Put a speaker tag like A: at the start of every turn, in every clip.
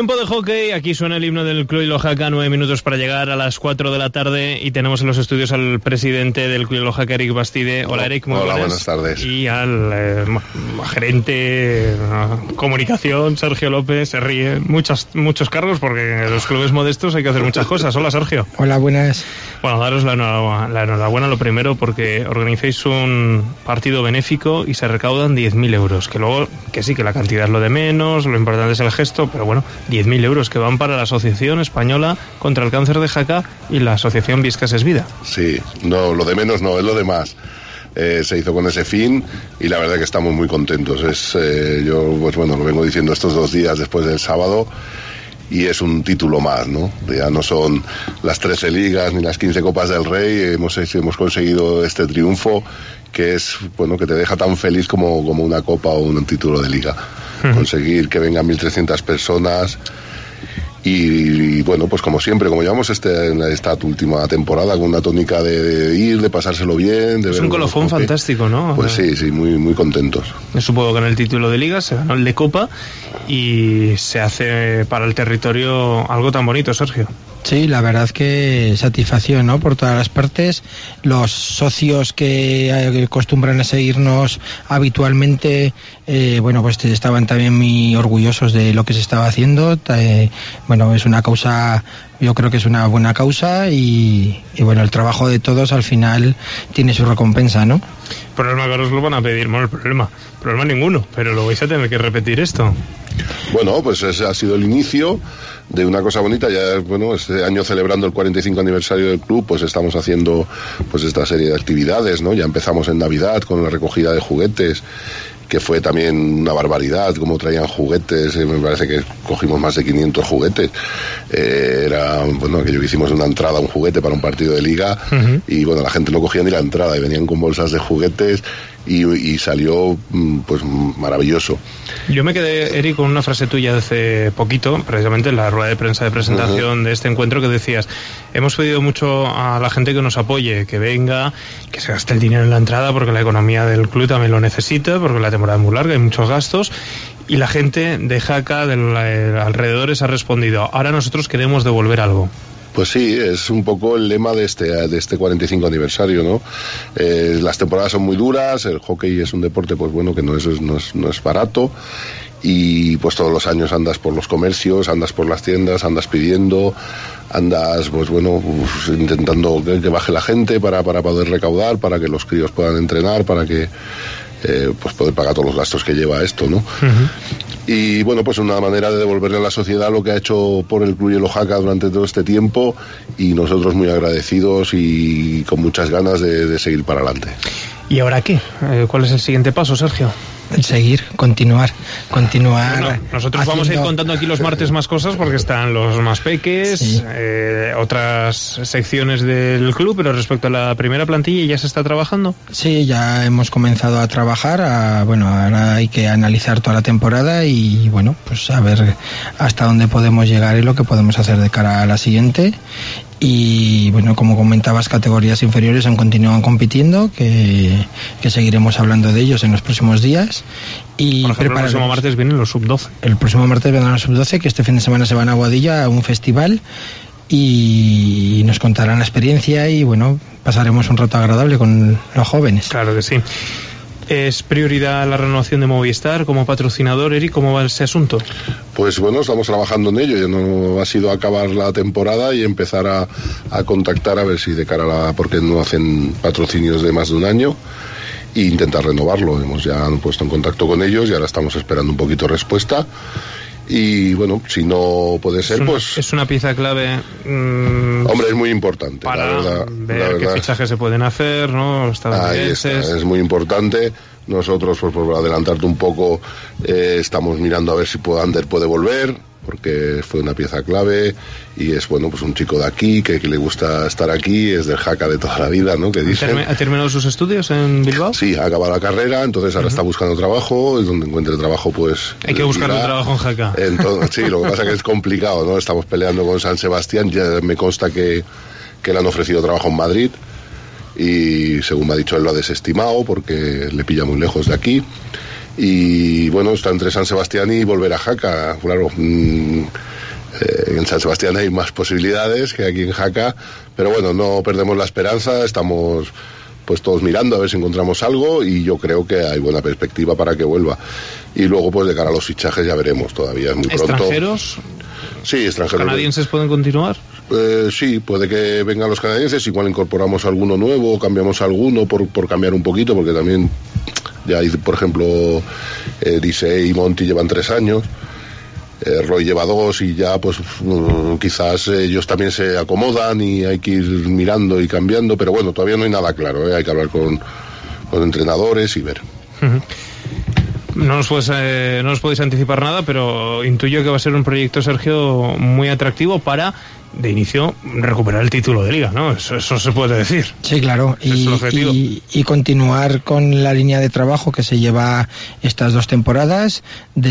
A: Tiempo de hockey, aquí suena el himno del Club Jaca, 9 minutos para llegar a las 4 de la tarde y tenemos en los estudios al presidente del Club Jaca, Eric Bastide. Hola Eric, muy buenas.
B: Hola, buenas tardes.
A: Y al gerente comunicación, Sergio López, se ríe. Muchos cargos porque en los clubes modestos hay que hacer muchas cosas. Hola Sergio.
C: Hola, buenas.
A: Bueno, daros la enhorabuena lo primero porque organizáis un partido benéfico y se recaudan 10.000 euros, que luego, que sí, que la cantidad es lo de menos, lo importante es el gesto, pero bueno, 10.000 euros que van para la Asociación Española contra el Cáncer de Jaca y la Asociación Viscas es Vida.
B: Sí, no, lo de menos no, es lo de más. Se hizo con ese fin y la verdad que estamos muy contentos. Yo, pues bueno, lo vengo diciendo estos 2 días después del sábado y es un título más, ¿no? Ya no son las 13 ligas ni las 15 Copas del Rey, hemos conseguido este triunfo que es, bueno, que te deja tan feliz como una copa o un título de liga. Conseguir que vengan 1.300 personas y bueno, pues como siempre, como llevamos esta última temporada con una tónica de ir, de pasárselo bien, de
A: es un colofón fantástico, ¿no?
B: Pues sí, muy, muy contentos.
A: Supongo que en el título de liga se ganó el de copa y se hace para el territorio algo tan bonito, Sergio.
C: Sí, la verdad que satisfacción, ¿no? Por todas las partes. Los socios que acostumbran a seguirnos habitualmente, bueno, pues estaban también muy orgullosos de lo que se estaba haciendo. Bueno, es una causa, yo creo que es una buena causa y bueno, el trabajo de todos al final tiene su recompensa, ¿no?
A: Problema que os lo van a pedir, bueno, problema ninguno, pero lo vais a tener que repetir esto.
B: Bueno, pues ese ha sido el inicio de una cosa bonita. Ya, bueno, este año celebrando el 45 aniversario del club, pues estamos haciendo pues esta serie de actividades, ¿no? Ya empezamos en Navidad con la recogida de juguetes, que fue también una barbaridad, como traían juguetes, me parece que cogimos más de 500 juguetes. Era, bueno, aquello que hicimos una entrada, un juguete para un partido de liga, y bueno, la gente no cogía ni la entrada y venían con bolsas de juguetes y salió pues maravilloso.
A: Yo me quedé, Eric, con una frase tuya de hace poquito, precisamente en la rueda de prensa de presentación de este encuentro, que decías: hemos pedido mucho a la gente que nos apoye, que venga, que se gaste el dinero en la entrada porque la economía del club también lo necesita, porque la temporada es muy larga, hay muchos gastos, y la gente de Jaca, de alrededores, ha respondido: ahora nosotros queremos devolver algo.
B: Pues sí, es un poco el lema de este 45 aniversario, ¿no? Las temporadas son muy duras, el hockey es un deporte, pues bueno, que no es barato, y pues todos los años andas por los comercios, andas por las tiendas, andas pidiendo, andas, pues bueno, intentando que baje la gente para poder recaudar, para que los críos puedan entrenar, para que pues poder pagar todos los gastos que lleva esto, ¿no? Y bueno, pues una manera de devolverle a la sociedad lo que ha hecho por el Club Jaca durante todo este tiempo, y nosotros muy agradecidos y con muchas ganas de seguir para adelante.
A: ¿Y ahora qué? ¿Cuál es el siguiente paso, Sergio?
C: Seguir, continuar.
A: Bueno, nosotros vamos a ir contando aquí los martes más cosas porque están los más peques, sí, otras secciones del club, pero respecto a la primera plantilla, ¿ya se está trabajando?
C: Sí, ya hemos comenzado a trabajar, bueno, ahora hay que analizar toda la temporada y bueno, pues a ver hasta dónde podemos llegar y lo que podemos hacer de cara a la siguiente. Y bueno, como comentabas, categorías inferiores continúan compitiendo, que seguiremos hablando de ellos en los próximos días. Y
A: por ejemplo, el próximo martes vienen los sub-12.
C: El próximo martes vendrán los sub-12, que este fin de semana se van a Boadilla a un festival y nos contarán la experiencia y bueno, pasaremos un rato agradable con los jóvenes.
A: Claro que sí. ¿Es prioridad la renovación de Movistar como patrocinador, Eric? ¿Cómo va ese asunto?
B: Pues bueno, estamos trabajando en ello. Ya no ha sido acabar la temporada y empezar a contactar a ver si de cara a porque no hacen patrocinios de más de un año, e intentar renovarlo. Hemos ya puesto en contacto con ellos y ahora estamos esperando un poquito de respuesta. Y bueno, si no puede ser, pues...
A: Es una pieza clave...
B: hombre, es muy importante.
A: Para ver qué fichajes se pueden hacer, ¿no?
B: Ahí está, es muy importante. Nosotros, pues por adelantarte un poco, estamos mirando a ver si Ander puede volver, porque fue una pieza clave y es, bueno, pues un chico de aquí que le gusta estar aquí, es del Jaca de toda la vida, ¿no? Que dicen.
A: ¿Ha terminado sus estudios en Bilbao?
B: Sí, ha acabado la carrera, entonces ahora está buscando trabajo, y donde encuentre trabajo, pues...
A: Hay que buscar un trabajo en Jaca.
B: Entonces, sí, lo que pasa es que es complicado, ¿no? Estamos peleando con San Sebastián, ya me consta que le han ofrecido trabajo en Madrid y según me ha dicho él lo ha desestimado porque le pilla muy lejos de aquí. y bueno, está entre San Sebastián y volver a Jaca. Claro, en San Sebastián hay más posibilidades que aquí en Jaca, pero bueno, no perdemos la esperanza, estamos pues todos mirando a ver si encontramos algo, y yo creo que hay buena perspectiva para que vuelva. Y luego pues de cara a los fichajes ya veremos, todavía es muy pronto.
A: ¿Extranjeros?
B: Sí, extranjeros.
A: ¿Canadienses pueden continuar?
B: Sí, puede que vengan los canadienses, igual incorporamos alguno nuevo, cambiamos alguno por cambiar un poquito, porque también ya hay, por ejemplo, Disey y Monty llevan 3 años, Roy lleva 2, y ya pues quizás ellos también se acomodan y hay que ir mirando y cambiando, pero bueno, todavía no hay nada claro, hay que hablar con entrenadores y ver.
A: Uh-huh. No nos podéis anticipar nada, pero intuyo que va a ser un proyecto, Sergio, muy atractivo para, de inicio, recuperar el título de Liga, ¿no? Eso se puede decir.
C: Sí, claro, y continuar con la línea de trabajo que se lleva estas 2 temporadas,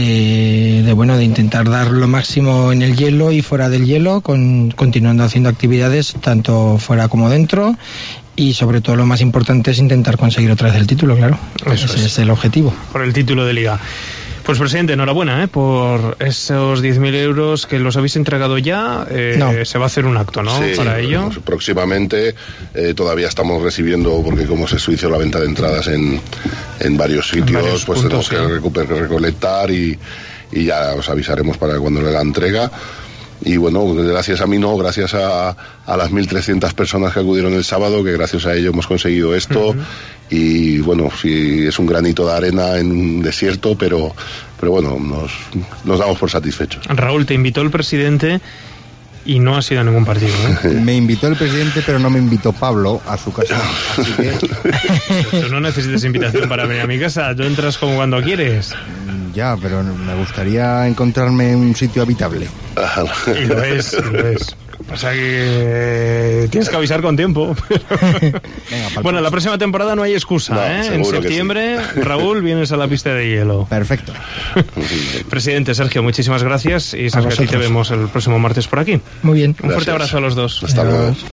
C: de intentar dar lo máximo en el hielo y fuera del hielo, continuando haciendo actividades tanto fuera como dentro. Y sobre todo lo más importante es intentar conseguir otra vez el título, claro. Ese es el objetivo. Por el título de Liga. Pues presidente, enhorabuena por esos 10.000 euros que los habéis entregado ya. Se va a hacer un acto, ¿no?
B: Sí,
A: para ello.
B: Pues, próximamente todavía estamos recibiendo, porque como se hizo la venta de entradas en varios sitios, pues tenemos que recolectar y ya os avisaremos para cuando le la entrega. Y bueno, gracias a mí gracias a las 1.300 personas que acudieron el sábado, que gracias a ello hemos conseguido esto. Uh-huh. Y bueno, sí, es un granito de arena en un desierto, pero bueno, nos damos por satisfechos.
A: Raúl, te invitó el presidente y no has ido a ningún partido, ¿eh?
D: Me invitó el presidente, pero no me invitó Pablo a su casa. Así que...
A: Tú no necesitas invitación para venir a mi casa, tú entras como cuando quieres.
D: Ya, pero me gustaría encontrarme en un sitio habitable.
A: Y lo es. O sea que tienes que avisar con tiempo. Venga, bueno, la próxima temporada no hay excusa, ¿eh? En septiembre, sí. Raúl, vienes a la pista de hielo.
D: Perfecto.
A: Presidente Sergio, muchísimas gracias, y Sergio, a ti te vemos el próximo martes por aquí.
C: Muy bien.
A: Un fuerte abrazo a los dos.
B: Hasta luego.